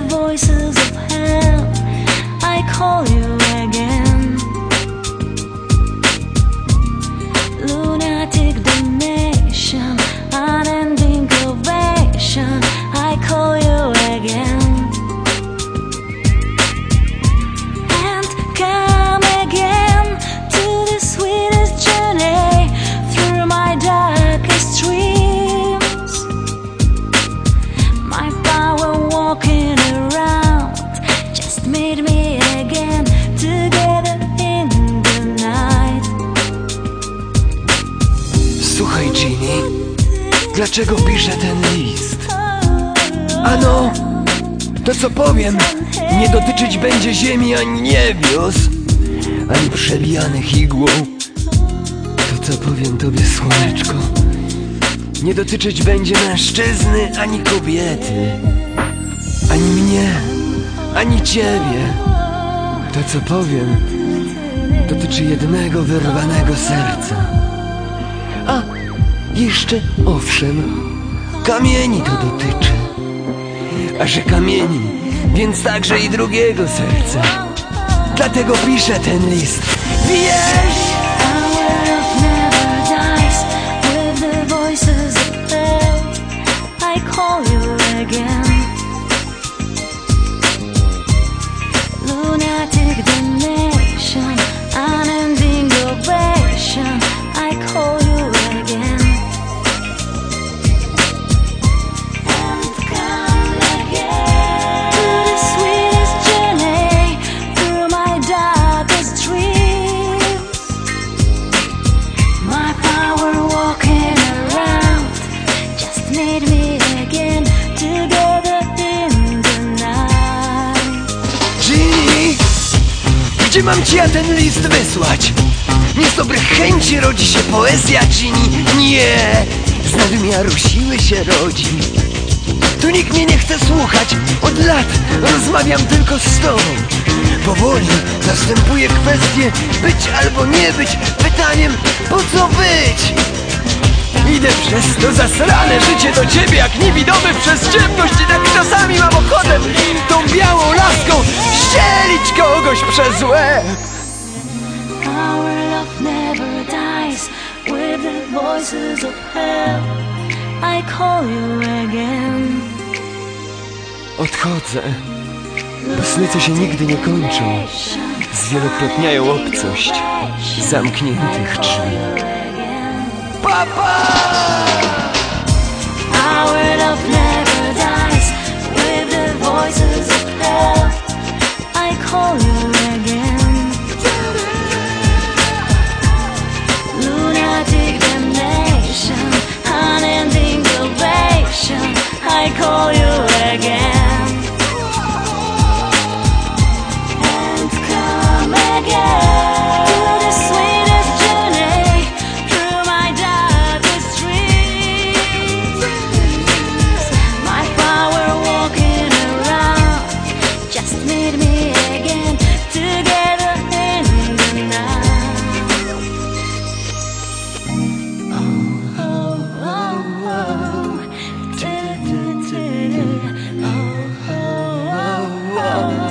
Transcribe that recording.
voices of hell, I call you again. Lunatic damnation, unending ovation, I call you again. And come again to the sweetest journey through my darkest dreams. My power walking around just made me again together in the night. Słuchaj, Ginny, dlaczego piszę ten list? Ano, to co powiem nie dotyczyć będzie ziemi ani niebios, ani przebijanych igłą. To co powiem tobie, słoneczko, nie dotyczyć będzie mężczyzny ani kobiety, ani mnie, ani ciebie. To co powiem dotyczy jednego wyrwanego serca. A jeszcze owszem, kamieni to dotyczy. A że kamieni, więc także i drugiego serca. Dlatego piszę ten list. Wiesz? Lunatic damnation, unending ovation, I call you again. And come again to the sweetest journey through my darkest dreams. My power walking around just made me again together in the night. Ginny, gdzie mam ci ja ten list wysłać? Nie z dobrych chęci rodzi się poezja, Ginny. Nie, z nadmiaru siły się rodzi. Tu nikt mnie nie chce słuchać. Od lat rozmawiam tylko z tobą. Powoli następuje kwestie być albo nie być. Pytaniem, po co być? Idę przez to zasrane życie do ciebie jak niewidomy przez ciemność. I tak czasami mam ochotę tą białą laską ścielić kogoś przez łeb. Our love never dies with the voices of hell, I call you again. Odchodzę, bo sny, co się nigdy nie kończą, zwielokrotniają obcość zamkniętych drzwi. Papa! Our love never dies with the voices of hell, I call you again. Lunatic damnation, unending ovation, I call you again. And come again to the sweetest journey through my darkest dreams. My power walking around just made me again together in the night. Oh, oh, oh, oh.